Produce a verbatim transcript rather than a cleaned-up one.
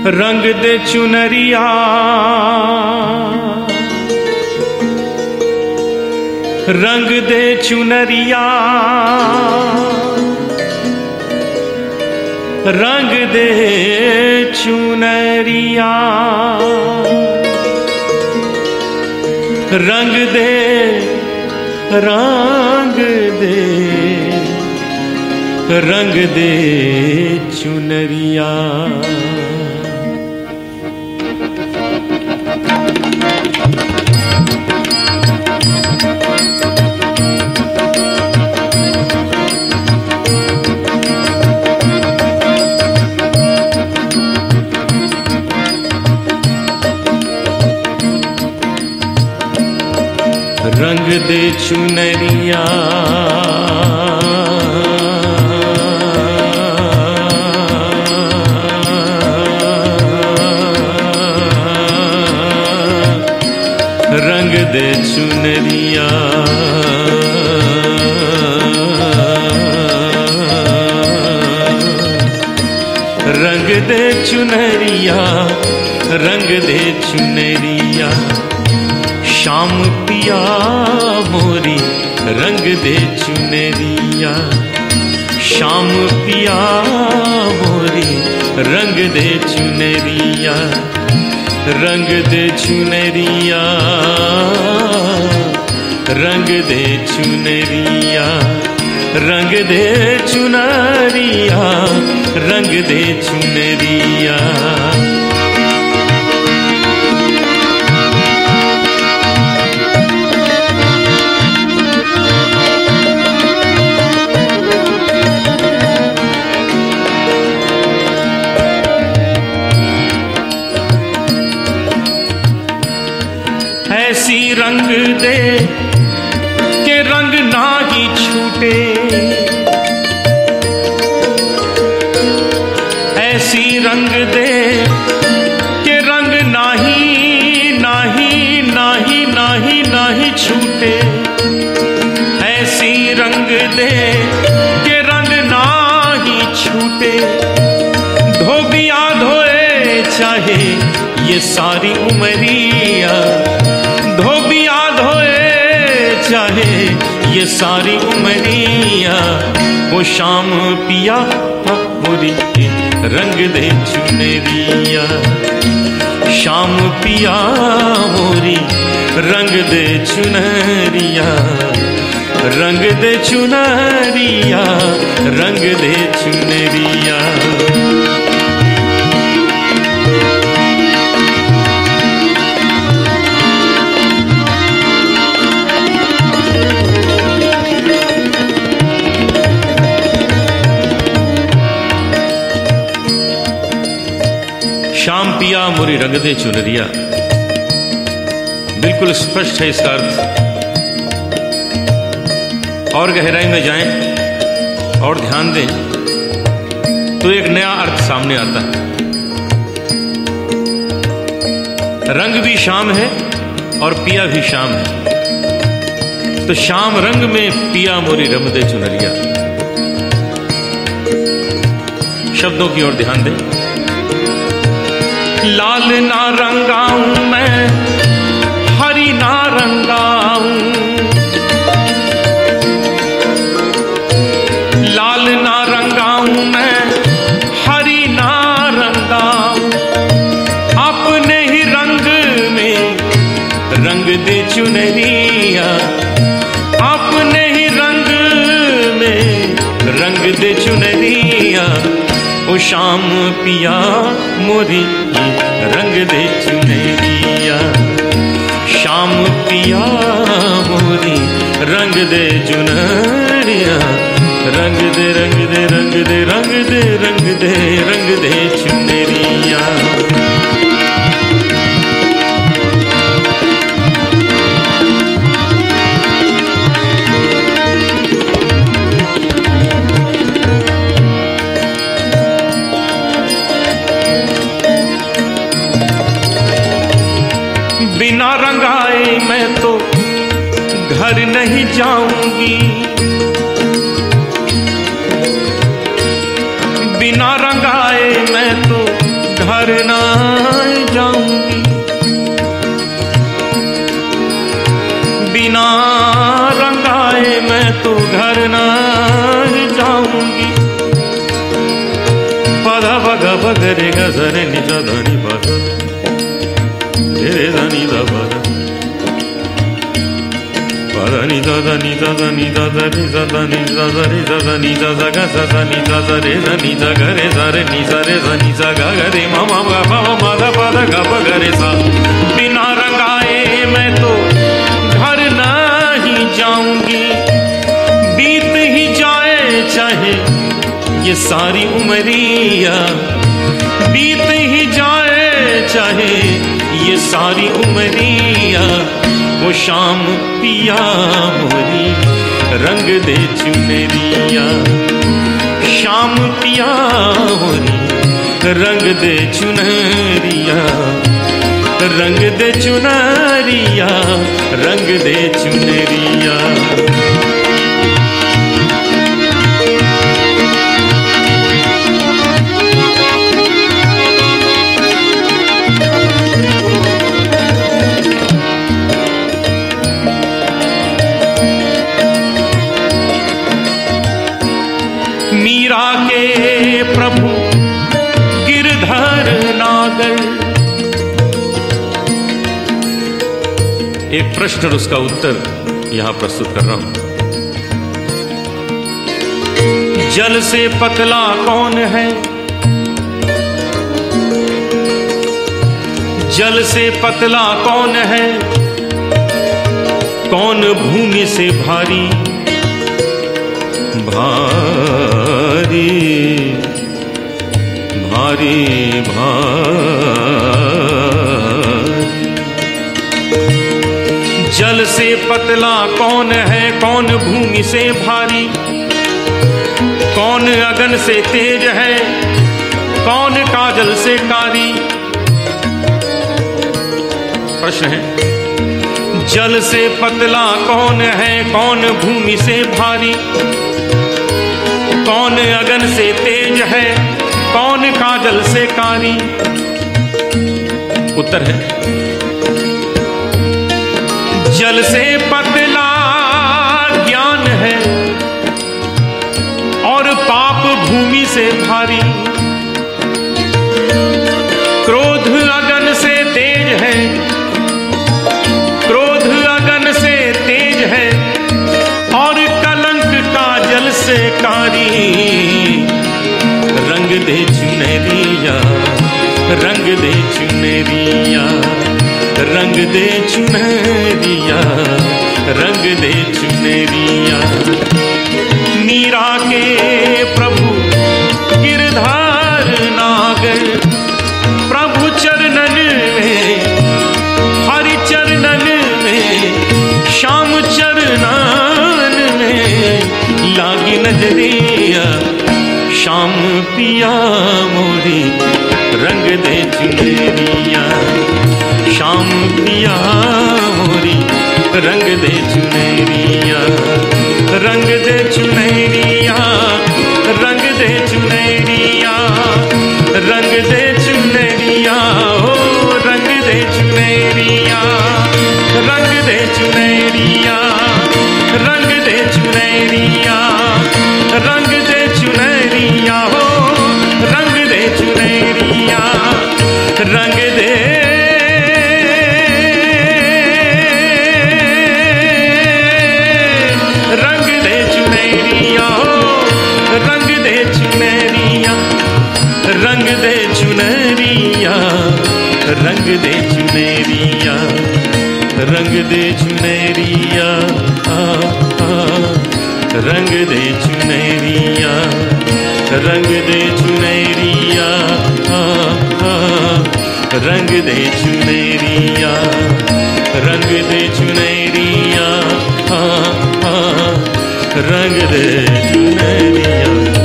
रंग दे चुनरिया रंग दे चुनरिया रंग दे चुनरिया रंग दे रंग दे रंग दे चुनरिया। रंग दे चुनरिया रंग दे चुनरिया रंग दे चुनरिया रंग दे चुनरिया। श्याम पिया मोरी रंग दे चुनरिया श्याम पिया मोरी रंग दे चुनरिया रंग दे चुनरिया रंग दे चुनरिया रंग दे चुनरिया रंग दे चुनरिया। ऐसी रंग दे के रंग ना ही छूटे ऐसी रंग दे के रंग नाही नाही नाही नाही नाही छूटे ऐसी रंग दे के रंग ना ही छूटे। धोबिया धोए चाहे ये सारी उमरिया धोबिया धोए चाहे ये सारी उमरिया। वो शाम पिया मोरी रंग दे चुनरिया शाम पिया मोरी रंग दे चुनरिया रंग दे चुनरिया रंग दे चुनरिया। श्याम पिया मोरी रंग दे चुनरिया बिल्कुल स्पष्ट है इसका अर्थ। और गहराई में जाएं और ध्यान दें तो एक नया अर्थ सामने आता है। रंग भी श्याम है और पिया भी श्याम है। तो श्याम रंग में पिया मोरी रंग दे चुनरिया शब्दों की ओर ध्यान दें। लाल ना रंगाऊं मैं हरी ना रंगाऊं लाल ना रंगाऊं मैं हरी ना रंगाऊं। अपने ही रंग में रंग दे चुनरिया अपने ही रंग में रंग दे चुनरिया। ओ श्याम पिया मोरी रंग दे चुनरिया श्याम पिया मोरी रंग दे चुनरिया रंग दे रंग दे रंग दे रंग दे रंग दे रंग दे चुनरिया। बिना रंगाए मैं तो घर नहीं जाऊंगी बिना रंगाए मैं तो घर ना धा प ग प ग रे ग सा रे नि सा धा नि प सा रे रे धा नि धा प धा प धा नि धा धा नि धा धा नि धा धा रे सा धा नि धा धा रे सा धा नि धा सा ग सा सा नि धा सा रे सा नि सा ग रे सा रे नि सा रे सा नि सा ग ग रे मा मा ग प मा धा प धा ग प ग रे सा। बिना रंगाए मैं तो घर नहीं जाऊंगी, बीत ही जाए चाहे ये सारी उमरिया, बीत ही जाए चाहे ये सारी उमरिया। वो शाम पिया मोरी रंग दे चुनरिया, शाम पिया मोरी रंग दे चुनरिया, रंग दे चुनरिया, रंग दे चुनरिया। मीरा के प्रभु गिरधर नागर, एक प्रश्न और उसका उत्तर यहां प्रस्तुत कर रहा हूं। जल से पतला कौन है, जल से पतला कौन है, कौन भूमि से भारी भारी भारी भारी। जल से पतला कौन है, कौन भूमि से भारी, कौन अगन से तेज है, कौन काजल से कारी। प्रश्न है, जल से पतला कौन है, कौन भूमि से भारी, कौन अगन से तेज है, कौन काजल से कारी। उत्तर है, जल से पतला ज्ञान है और पाप भूमि से भारी, क्रोध अगन से तेज है, क्रोध अगन से तेज है और कलंक काजल से कारी। रंग दे चुनरिया, रंग दे चुनरिया, रंग दे चुनरिया, रंग दे चुनरिया। मीरा के प्रभु गिरधर नागर, प्रभु चरणन में, हरि चरणन में, श्याम चरणन में लागी नजरिया। श्याम पिया मोरी रंग दे चुनरिया, श्याम पिया मोरी रंग दे चुनरिया, रंग दे चुनरिया, रंग दे चुनरिया, रंग दे चुनरिया, हो रंग दे चुनरिया, रंग दे चुनरिया, रंग दे चुनरिया, रंग दे चुनरिया, हो रंग दे चुनरिया, रंग दे रंग दे चुनरिया, हो रंग दे चुनरिया, रंग दे चुनरिया, रंग दे चुनरिया, रंग दे चुनरिया, आ आ रंग दे चुनरिया, रंग दे चुनरिया, आ आ रंग दे चुनरिया, रंग दे चुनरिया, आ आ रंग दे चुनरिया।